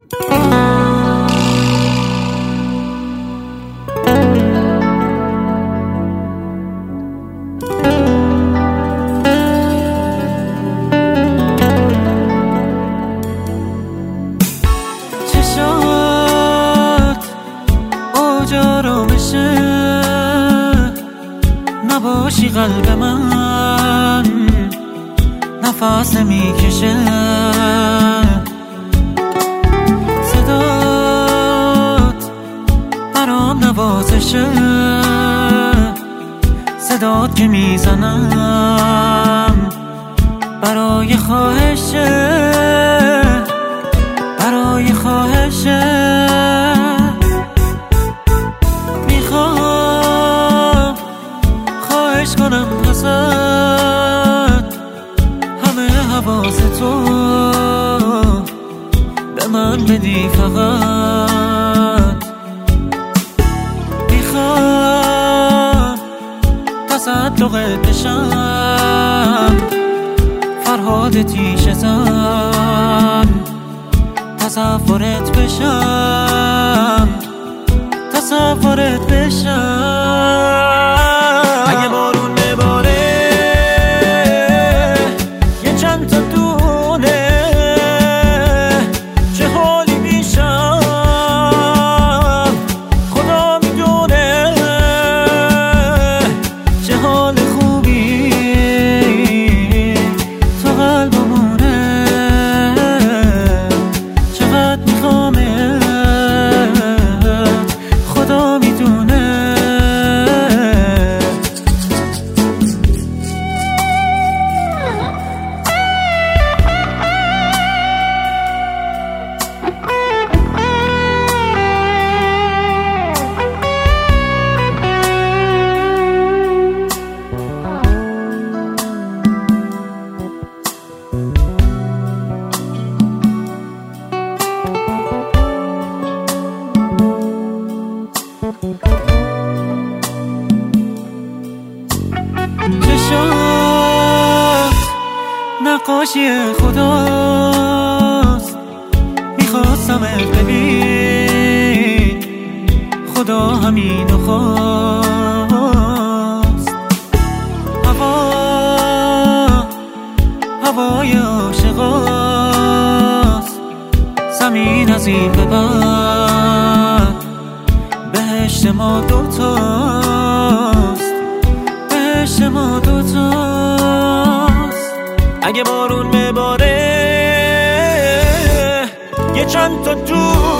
چشات اوجا بشه نباشی قلب من نفس میکشه صدات برام نوازشه صدات که میزنم برای خواهشه برای خواهشه میخوام خواهش کنم ازت همه حواس تو به من بدی فقط میخوام تصدقت بشم فرهاد تیشه زن تصورت بشم تصورت بشم اگه بارون بباره یه چند تا دونه چه حالی میشم خدا میدونه چه حال خوبی تو قلبمونه چقدر میخوامت خدا میدونه چشات نقاشی خداست میخواستمت ببین خدا همینو خواست هوای عاشقاست زمین از این به بعد بهشت ما دوتاست بهشت ما دوتاست اگه بارون بباره یه چند تا